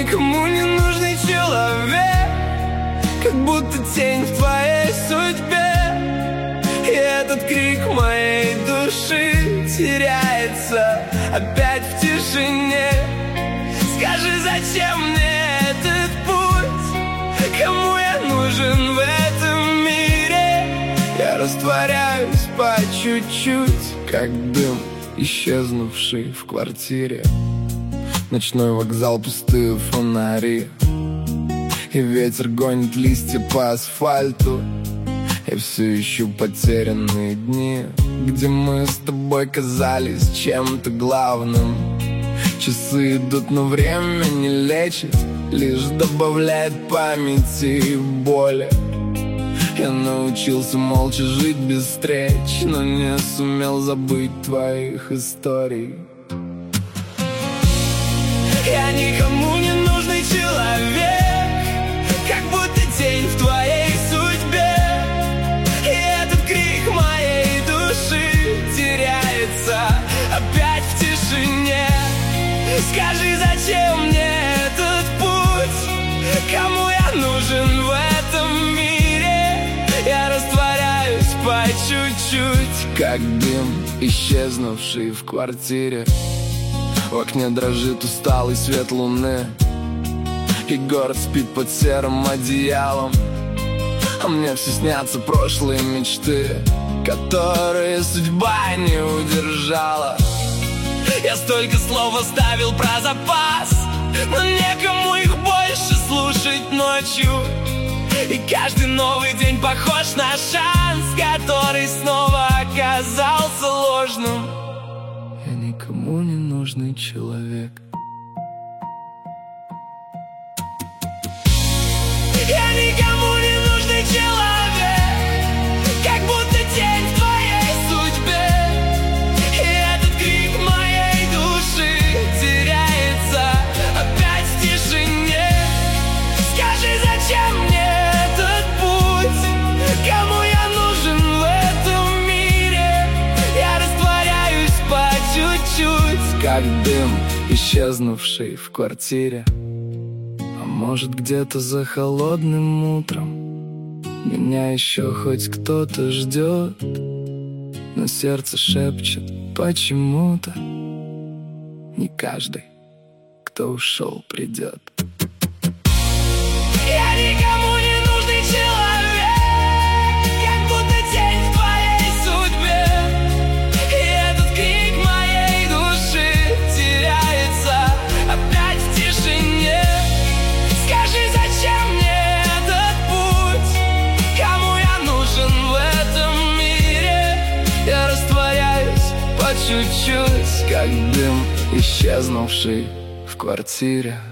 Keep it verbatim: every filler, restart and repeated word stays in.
никому не нужный человек, как будто тень в твоей судьбе. И этот крик моей души теряется опять в тишине. Скажи, зачем мне этот путь? Кому я нужен в этом мире? Я растворяюсь по чуть-чуть, как дым, исчезнувший в квартире. Ночной вокзал, пустые фонари, и ветер гонит листья по асфальту. Я все ищу потерянные дни, где мы с тобой казались чем-то главным. Часы идут, но время не лечит, лишь добавляет памяти и боли. Я научился молча жить без встреч, но не сумел забыть твоих историй. Я никому не нужный человек, как будто тень в твоей судьбе. И этот крик моей души теряется опять в тишине. Скажи, зачем мне этот путь? Кому я нужен в этом мире? Я растворяюсь по чуть-чуть, как дым, исчезнувший в квартире. В окне дрожит усталый свет луны, и город спит под серым одеялом. А мне все снятся прошлые мечты, которые судьба не удержала. Я столько слов оставил про запас, но некому их больше слушать ночью. И каждый новый день похож на шанс, который снова оказался ложным. Я никому не нужный человек. Я никому не нужный человек, как будто тень в твоей судьбе. И этот крик моей души теряется опять в тишине. Скажи, зачем мне этот путь? Кому я нужен в этом мире? Я растворяюсь по чуть-чуть, как дым, исчезнувший в квартире. А может, где-то за холодным утром меня еще хоть кто-то ждет, но сердце шепчет почему-то: не каждый, кто ушел, придет. Я никому не нужный человек, как будто тень в твоей судьбе. И этот крик моей души теряется опять в тишине. Скажи, зачем мне этот путь? Кому я нужен в этом мире? Я растворяюсь по чуть-чуть, как дым, исчезнувший в квартире.